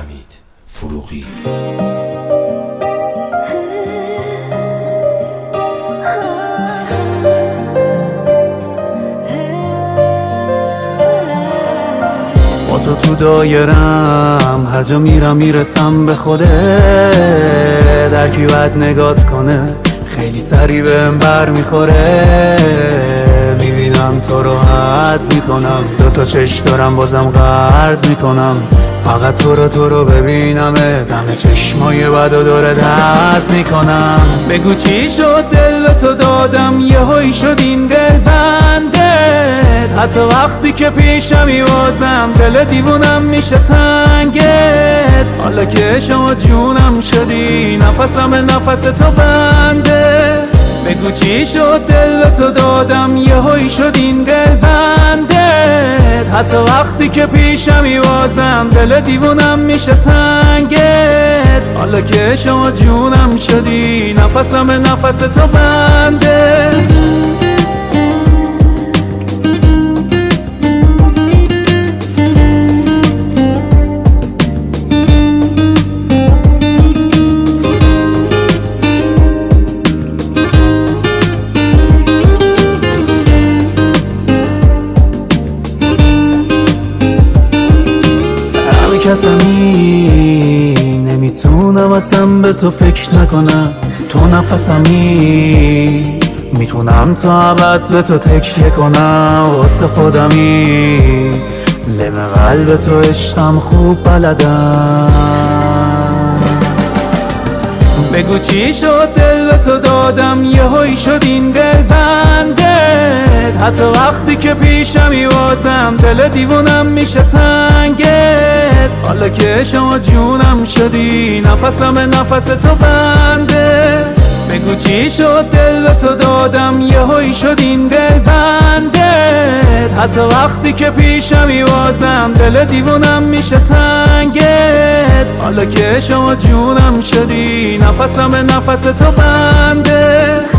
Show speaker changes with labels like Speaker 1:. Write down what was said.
Speaker 1: حمید فروغی.
Speaker 2: با تو دایرم، هر جا میرم میرسم به خودت. هر کی بد نگات کنه خیلی سری بهم بر میخوره. میبینم تو رو حس میکنم، دوتا چشم دارم بازم قرض میکنم. فقط تو رو ببینم، دم چشمای بدو داره دست میکنم. بگو چی شد دل به تو دادم، یهویی شد این دل بندت. حتی وقتی که پیشمی بازم دل دیوونم میشه تنگت. حالا که شما جونم شدی، نفسم نفس تو بنده. بگو چی شد دل به تو دادم، یهویی شد این دل بندت. حتی وقتی که پیشمی بازم دل دیوونم میشه تنگت. حالا که شما جونم شدی، نفسم نفس تو بنده. کسمی نمیتونم اصلا به تو فکر نکنم. تو نفسمی میتونم تا ابد به تو تکیه کنم. واسه خودمی لم قلب تو عشقم خوب بلدم. بگو چی شد دل به تو دادم، یهویی شد این دل بندت. حتی وقتی که پیشمی بازم دل دیوونم میشه تنگت. حالا که شما جونم شدی، نفسم نفس تو بنده. بگو چی شد دل به تو دادم، یهویی شد این دل بندت. حتی وقتی که پیشمی بازم دل دیوونم میشه تنگت. حالا که شما جونم شدی، نفسم نفس تو بنده.